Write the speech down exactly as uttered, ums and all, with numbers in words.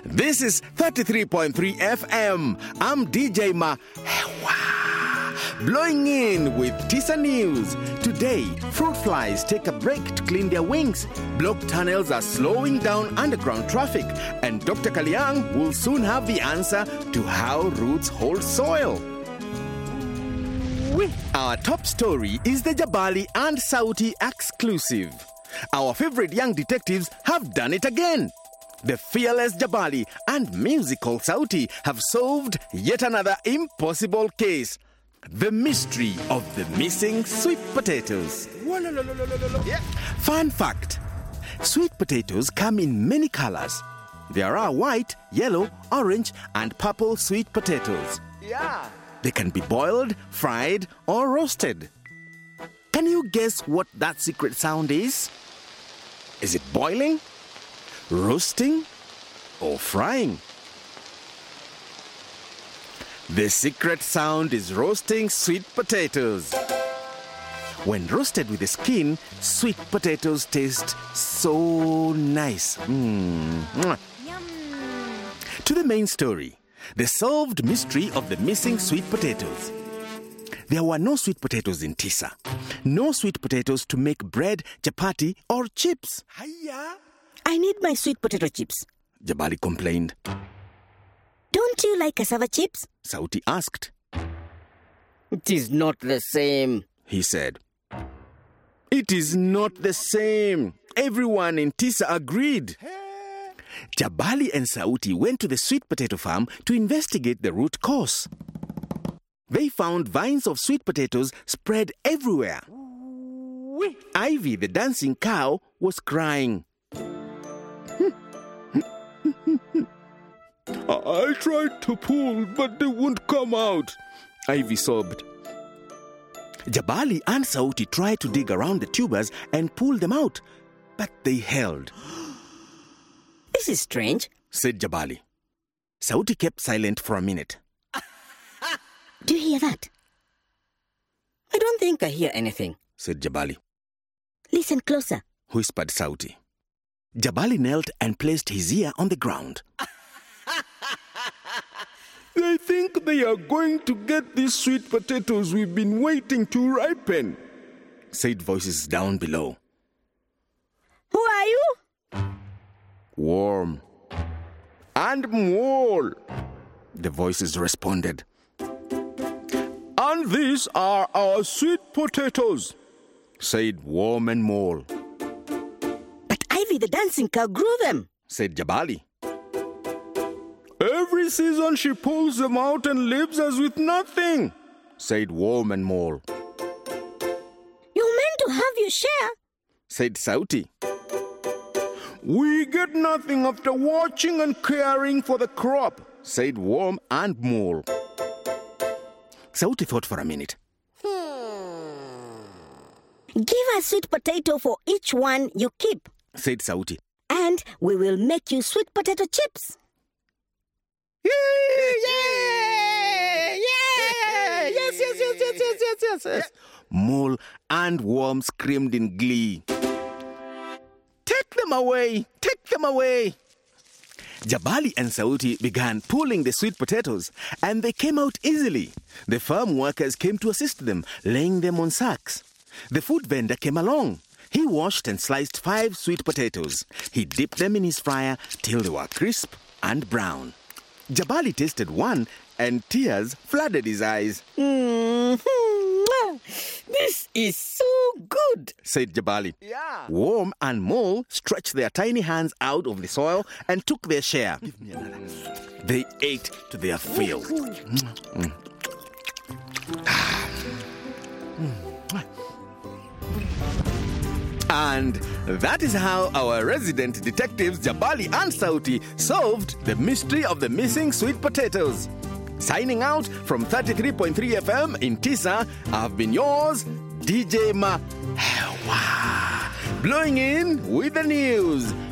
This is thirty-three point three F M. I'm D J Ma. Blowing in with Tisa News. Today, fruit flies take a break to clean their wings. Blocked tunnels are slowing down underground traffic. And Doctor Kaliang will soon have the answer to how roots hold soil. Our top story is the Jabali and Sauti exclusive. Our favorite young detectives have done it again. The fearless Jabali and musical Sauti have solved yet another impossible case. The mystery of the missing sweet potatoes. Yeah. Fun fact. Sweet potatoes come in many colors. There are white, yellow, orange, and purple sweet potatoes. Yeah. They can be boiled, fried, or roasted. Can you guess what that secret sound is? Is it boiling, roasting, or frying? The secret sound is roasting sweet potatoes. When roasted with the skin, sweet potatoes taste so nice. Mm. Yum. To the main story, the solved mystery of the missing sweet potatoes. There were no sweet potatoes in Tisa. No sweet potatoes to make bread, chapati, or chips. Hiya. I need my sweet potato chips. Jabali complained. Don't you like cassava chips? Sauti asked. It is not the same, He said. It is not the same. Everyone in Tisa agreed. Jabali and Sauti went to the sweet potato farm to investigate the root cause. They found vines of sweet potatoes spread everywhere. Ivy, the dancing cow, was crying. I tried to pull, but they won't come out, Ivy sobbed. Jabali and Sauti tried to dig around the tubers and pull them out, but they held. This is strange, said Jabali. Sauti kept silent for a minute. Do you hear that? I don't think I hear anything, said Jabali. Listen closer, whispered Sauti. Jabali knelt and placed his ear on the ground. They think they are going to get these sweet potatoes we've been waiting to ripen, said voices down below. Who are you? Worm. And Mole, the voices responded. And these are our sweet potatoes, said Worm and Mole. But Ivy the dancing cow grew them, said Jabali. Every season she pulls them out and leaves us with nothing, said Worm and Mole. You meant to have your share, said Sauti. We get nothing after watching and caring for the crop, said Worm and Mole. Sauti thought for a minute. Hmm. Give us sweet potato for each one you keep, said Sauti. And we will make you sweet potato chips. Yeah, yeah, yeah, yes, yes, yes, yes, yes, yes, yes, yes. Mole and Worm screamed in glee. Take them away, take them away. Jabali and Sauti began pulling the sweet potatoes, and they came out easily. The farm workers came to assist them, laying them on sacks. The food vendor came along. He washed and sliced five sweet potatoes. He dipped them in his fryer till they were crisp and brown. Jabali tasted one, and tears flooded his eyes. Mm-hmm. This is so good, said Jabali. Yeah. Worm and Mole stretched their tiny hands out of the soil and took their share. Give me another. They ate to their fill. Mm. And that is how our resident detectives Jabali and Sauti solved the mystery of the missing sweet potatoes. Signing out from thirty-three point three F M in Tisa, I've been yours, D J Ma. Blowing in with the news.